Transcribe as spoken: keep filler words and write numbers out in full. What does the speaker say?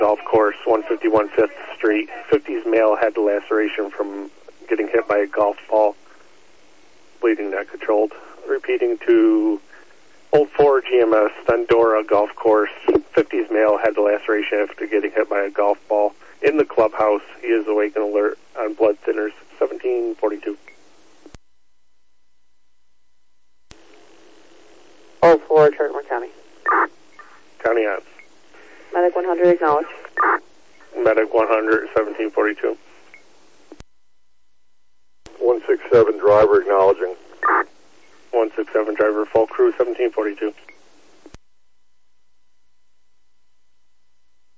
Golf course, one fifty-one Fifth Street. fifties male had laceration from getting hit by a golf ball. Bleeding not controlled. Repeating to Old Ford G M S, Thundora Golf Course. fifties male had laceration after getting hit by a golf ball in the clubhouse. He is awake and alert on blood thinners. seventeen forty-two. Old Ford, Chartmore County. County on. Medic one hundred, acknowledge. Medic one hundred, seventeen forty-two. one six seven driver acknowledging. one six seven driver, full crew, seventeen forty-two.